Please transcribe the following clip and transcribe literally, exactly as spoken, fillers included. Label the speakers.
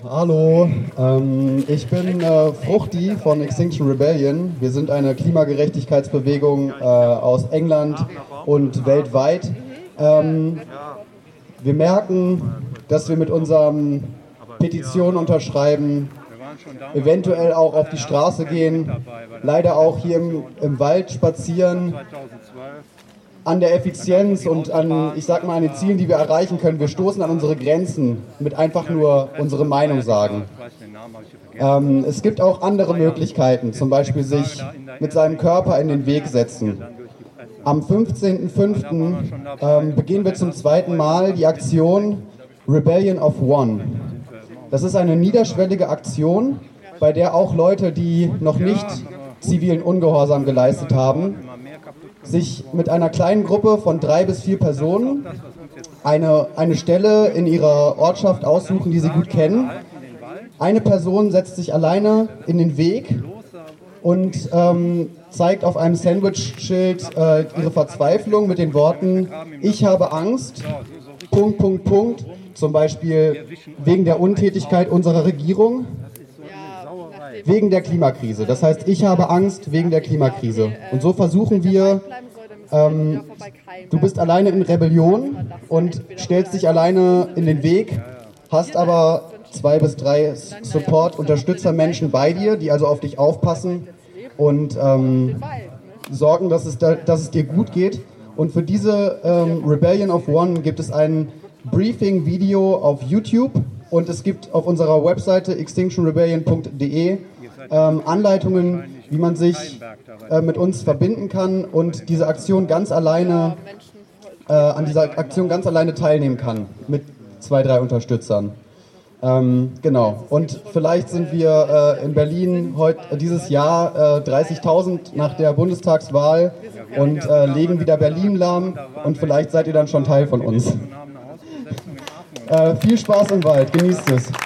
Speaker 1: Hallo, ähm, ich bin äh, Fruchti von Extinction Rebellion. Wir sind eine Klimagerechtigkeitsbewegung äh, aus England und weltweit. Ähm, wir merken, dass wir mit unseren Petitionen unterschreiben, eventuell auch auf die Straße gehen, leider auch hier im, im Wald spazieren, an der Effizienz und an, ich sag mal, an den Zielen, die wir erreichen können. Wir stoßen an unsere Grenzen mit einfach nur unsere Meinung sagen. Ähm, es gibt auch andere Möglichkeiten, zum Beispiel sich mit seinem Körper in den Weg setzen. Am fünfzehnten fünften Ähm, beginnen wir zum zweiten Mal die Aktion Rebellion of One. Das ist eine niederschwellige Aktion, bei der auch Leute, die noch nicht zivilen Ungehorsam geleistet haben, sich mit einer kleinen Gruppe von drei bis vier Personen eine, eine Stelle in ihrer Ortschaft aussuchen, die sie gut kennen. Eine Person setzt sich alleine in den Weg und ähm, zeigt auf einem Sandwich-Schild äh, ihre Verzweiflung mit den Worten: Ich habe Angst, Punkt, Punkt, Punkt, zum Beispiel wegen der Untätigkeit unserer Regierung, wegen der Klimakrise. Das heißt, ich habe Angst wegen der Klimakrise. Und so versuchen wir, ähm, du bist alleine in Rebellion und stellst dich alleine in den Weg, hast aber zwei bis drei Support-Unterstützer-Menschen bei dir, die also auf dich aufpassen und ähm, sorgen, dass es, da, dass es dir gut geht. Und für diese ähm, Rebellion of One gibt es ein Briefing-Video auf YouTube und es gibt auf unserer Webseite extinction rebellion punkt de ähm, Anleitungen, wie man sich äh, mit uns verbinden kann und diese Aktion ganz alleine, äh, an dieser Aktion ganz alleine teilnehmen kann mit zwei, drei Unterstützern. Ähm, genau. Und vielleicht sind wir äh, in Berlin heute äh, dieses Jahr äh, dreißigtausend nach der Bundestagswahl und äh, legen wieder Berlin lahm und vielleicht seid ihr dann schon Teil von uns. äh, viel Spaß im Wald, genießt es.